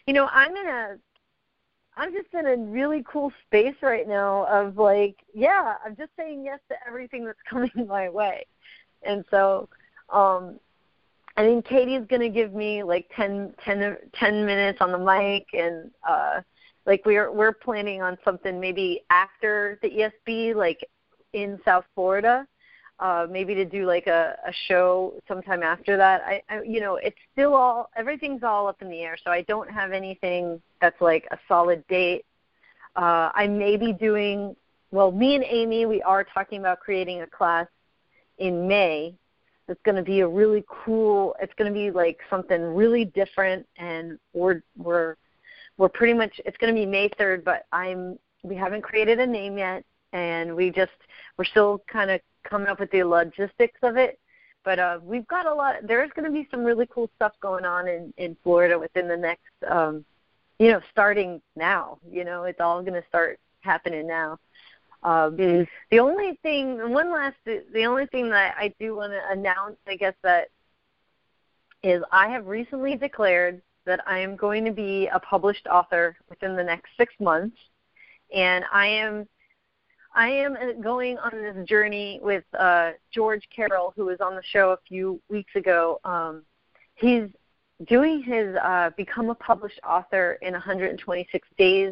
I'm just in a really cool space right now of like, I'm just saying yes to everything that's coming my way. And so I think Katie's going to give me like 10 minutes on the mic, and like we're planning on something maybe after the ESB, like in South Florida, maybe to do like a show sometime after that. I it's still everything's all up in the air, so I don't have anything that's like a solid date. I may be doing, me and Amy, we are talking about creating a class in May. It's going to be a really cool, it's going to be like something really different, and we're pretty much, it's going to be May 3rd, but we haven't created a name yet, and we're still kind of coming up with the logistics of it. But we've got there's going to be some really cool stuff going on in Florida within the next, starting now. It's all going to start happening now. The only thing that I do want to announce, I guess, that is I have recently declared that I am going to be a published author within the next 6 months, and I am going on this journey with George Carroll, who was on the show a few weeks ago. He's doing his Become a Published Author in 126 days.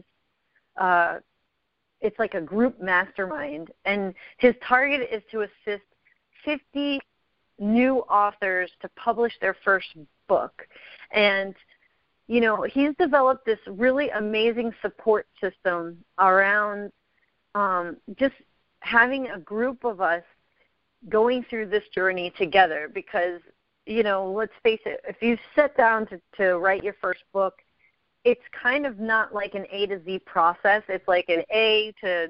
It's like a group mastermind, and his target is to assist 50 new authors to publish their first book. And he's developed this really amazing support system around just having a group of us going through this journey together, because, let's face it, if you sit down to write your first book, it's kind of not like an A to Z process. It's like an A to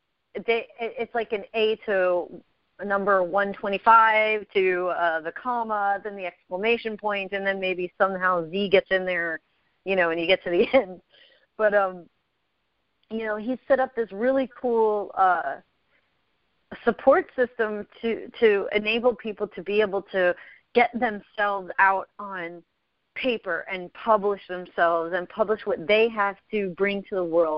number 125 to the comma, then the exclamation point, and then maybe somehow Z gets in there, and you get to the end. But he's set up this really cool support system to enable people to be able to get themselves out on paper and publish themselves and publish what they have to bring to the world.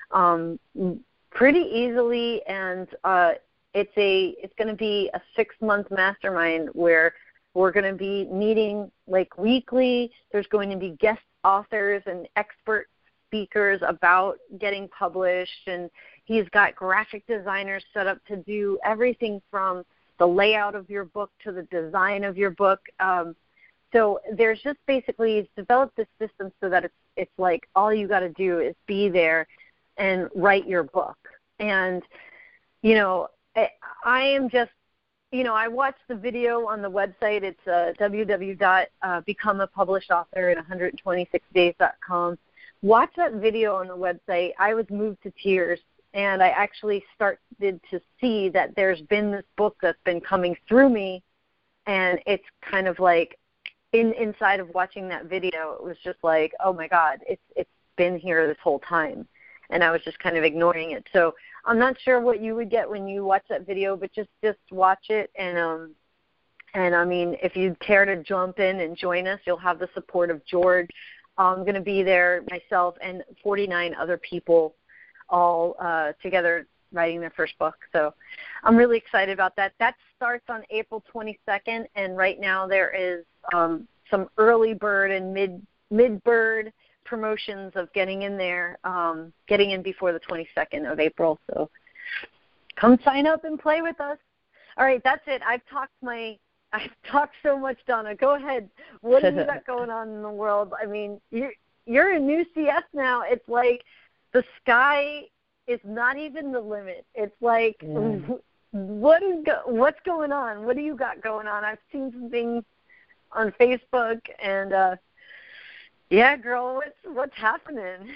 pretty easily, and it's going to be a 6-month mastermind where we're going to be meeting like weekly. There's going to be guest authors and expert speakers about getting published, and he's got graphic designers set up to do everything from the layout of your book to the design of your book. So there's just basically, he's developed this system so that it's like all you got to do is be there and write your book. And, you know, I am just, you know, I watched the video on the website. It's www.becomeapublished author in 126days.com. Watch that video on the website. I was moved to tears, and I actually started to see that there's been this book that's been coming through me, and it's kind of like inside of watching that video, it was just like, oh my God, it's been here this whole time, and I was just kind of ignoring it. So I'm not sure what you would get when you watch that video, but just watch it, and I mean, if you care to jump in and join us, you'll have the support of George. I'm going to be there, myself, and 49 other people all together writing their first book. So I'm really excited about that. That starts on April 22nd, and right now there is some early bird and mid-bird promotions of getting in there, getting in before the 22nd of April. So come sign up and play with us. All right, that's it. I've talked so much, Donna. Go ahead. What have you got going on in the world? I mean, you're a new CS now. It's like the sky is not even the limit. It's like, what's going on? What do you got going on? I've seen some things on Facebook, and yeah, girl, what's happening?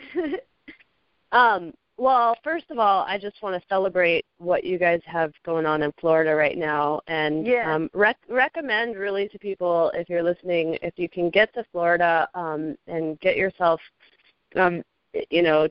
Well, first of all, I just want to celebrate what you guys have going on in Florida right now, and recommend really to people, if you're listening, if you can get to Florida and get yourself, you know,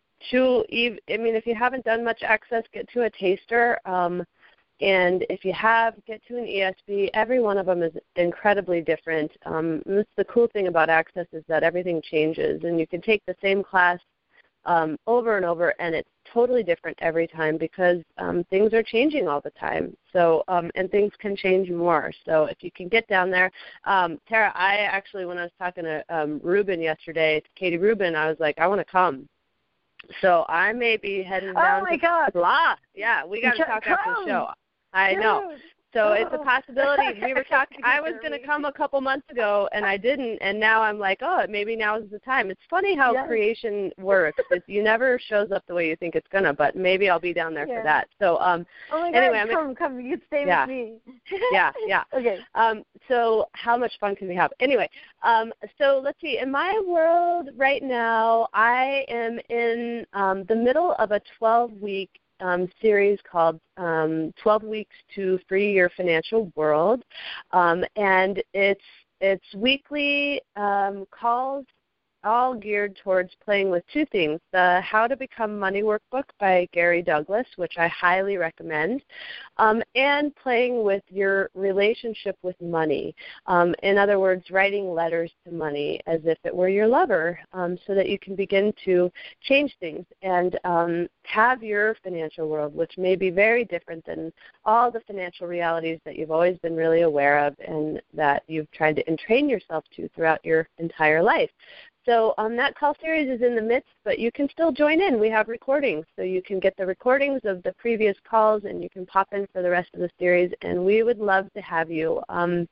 if you haven't done much Access, get to a taster. And if you get to an ESB. Every one of them is incredibly different. That's the cool thing about Access, is that everything changes, and you can take the same class over and over, and it's totally different every time, because things are changing all the time. So, and things can change more. So if you can get down there, Tara, I actually, when I was talking to Ruben yesterday, to Katie Rubin, I was like, I want to come. So I may be heading down. Oh my God! Yeah, we got to talk after the show. I know. So it's a possibility. We were talking. I was going to come a couple months ago, and I didn't, and now I'm like, oh, maybe now is the time. It's funny how creation works. You never shows up the way you think it's going to, but maybe I'll be down there for that. So oh my anyway, God, come. You can stay with me. yeah. Okay. So how much fun can we have? Anyway, so let's see. In my world right now, I am in the middle of a 12-week series called 12 Weeks to Free Your Financial World, and it's weekly calls, all geared towards playing with two things: the How to Become Money Workbook by Gary Douglas, which I highly recommend, and playing with your relationship with money. In other words, writing letters to money as if it were your lover, so that you can begin to change things and have your financial world, which may be very different than all the financial realities that you've always been really aware of and that you've tried to entrain yourself to throughout your entire life. So that call series is in the midst, but you can still join in. We have recordings, so you can get the recordings of the previous calls, and you can pop in for the rest of the series, and we would love to have you.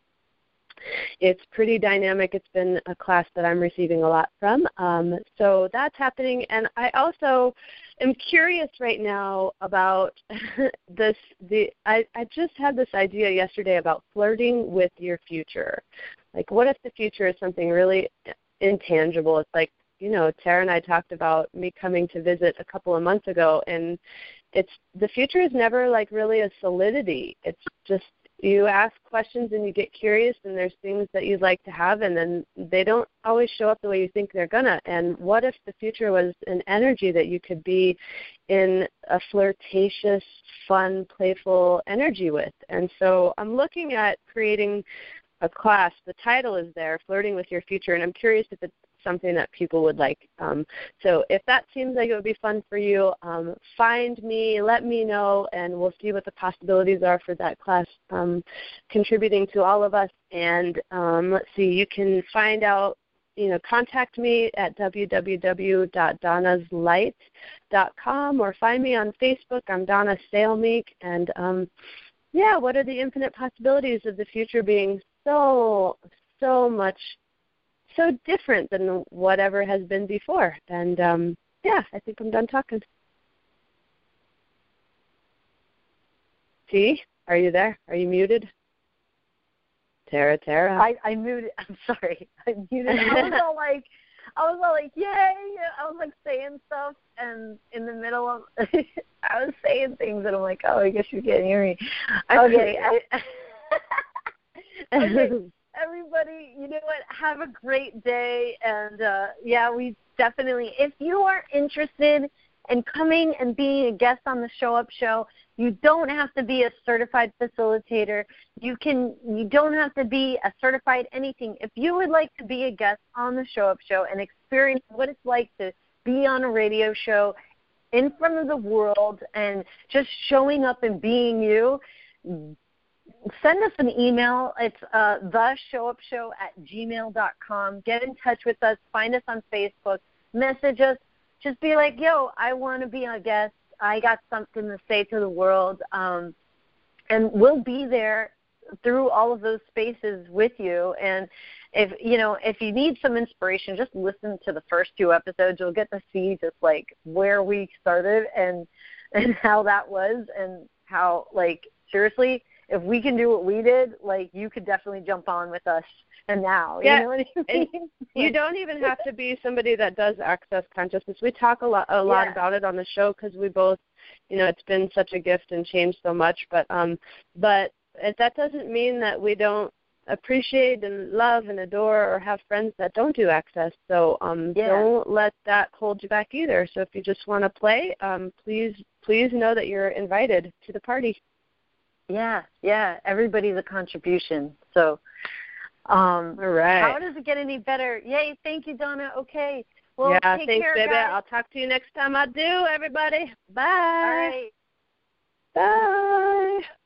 It's pretty dynamic. It's been a class that I'm receiving a lot from. So that's happening, and I also am curious right now about this. I just had this idea yesterday about flirting with your future. Like, what if the future is something really intangible? It's like, you know, Tara and I talked about me coming to visit a couple of months ago, and the future is never like really a solidity. It's just you ask questions and you get curious, and there's things that you'd like to have, and then they don't always show up the way you think they're gonna. And what if the future was an energy that you could be in a flirtatious, fun, playful energy with? And so I'm looking at creating a class. The title is there, Flirting with Your Future, and I'm curious if it's something that people would like. So if that seems like it would be fun for you, find me, let me know, and we'll see what the possibilities are for that class contributing to all of us. And let's see, you can find out, contact me at www.donnaslight.com or find me on Facebook. I'm Donna Sailmeek. And, what are the infinite possibilities of the future being so different than whatever has been before? And, I think I'm done talking. T, are you there? Are you muted? Tara. I muted. I'm sorry. I muted. I was all like, yay! I was like saying stuff, and in the middle of, I was saying things, and I'm like, oh, I guess you can't hear me. Okay. Okay, everybody, you know what? Have a great day, and we definitely. If you are interested in coming and being a guest on the Show Up Show, you don't have to be a certified facilitator. You don't have to be a certified anything. If you would like to be a guest on the Show Up Show and experience what it's like to be on a radio show in front of the world and just showing up and being you, send us an email. It's theshowupshow@gmail.com. Get in touch with us. Find us on Facebook. Message us. Just be like, yo, I want to be a guest. I got something to say to the world. And we'll be there through all of those spaces with you. And if you need some inspiration, just listen to the first 2 episodes. You'll get to see just like where we started and how that was, and how, like, seriously, if we can do what we did, like, you could definitely jump on with us. And now, you know what I mean? You don't even have to be somebody that does access consciousness. We talk a lot about it on the show because we both, it's been such a gift and changed so much. But that doesn't mean that we don't appreciate and love and adore or have friends that don't do access. So don't let that hold you back either. So if you just want to play, please know that you're invited to the party. Yeah. Everybody's a contribution. So. All right. How does it get any better? Yay, thank you, Donna. Okay. Well, thanks, care, baby. guys. I'll talk to you next time I do, everybody. Bye. All right. Bye.